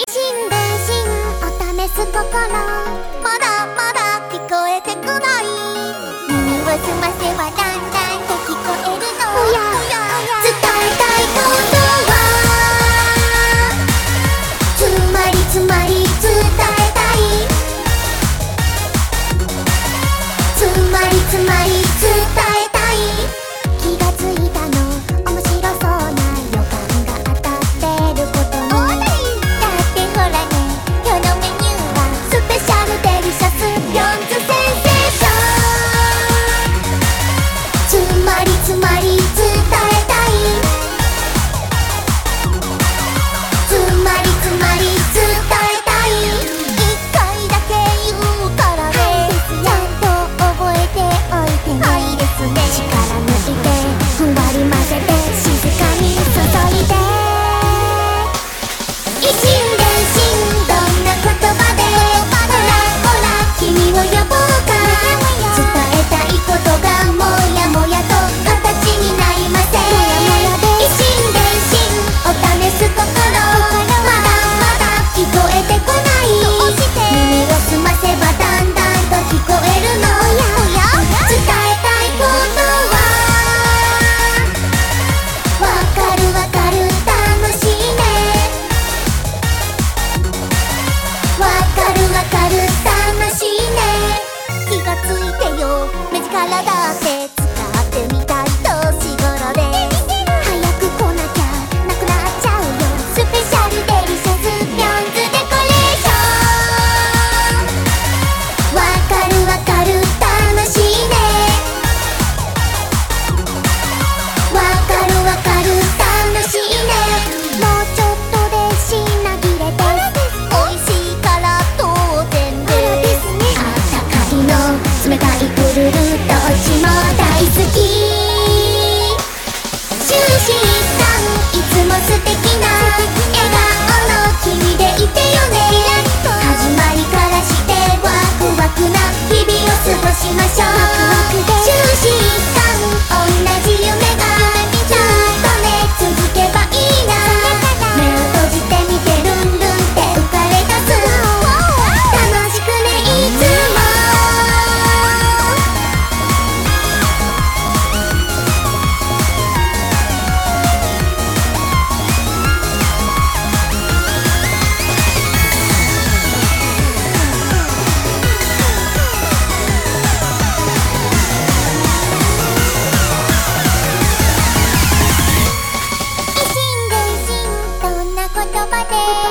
新電信を試す心、まだまだ聞こえてこない。耳を澄ませばだんだんと聞こえるの。伝えたいことはつまり伝えたい。つまり伝えたい。気がついたの面白そうな予感が当たってることに。だってほらね、今日のメニューはスペシャルデリシャスヨンズセンセーション。つまり伝えたい。つまり伝えたい。一回だけ言うからね、ちゃんと覚えておいてね。はいですね。力抜いてふんわり混ぜて静かに注いで。一心伝心どんな言葉でほらほら君を呼ぼうか。伝えたいことがもやもやと形になりません。一心伝心を試す心、まだまだ聞こえてこない。耳を澄ませばだんだんと聞こえるの。伝えたいことはわかるわかる楽しいね。わかるわかる楽しいね。気がついてよ、目力だって使ってみたい年頃で。早く来なきゃなくなっちゃうよ。スペシャルデリシャスヨンズデコレーション。わかるわかる楽しいね。わかるわかる楽しいね。もうちょっとで品切れで美味しいから当然で。あったかいの冷たいプルルどっちも大好き。終始さんいつも素敵な笑顔の君でいてよね。始まりからしてワクワクな日々を過ごしましょう。終始さん同じ夢がずっとね続けばいいな。目を閉じてみてルンルンって浮かれ出す。楽しくねいつも。一心伝心どんな言葉で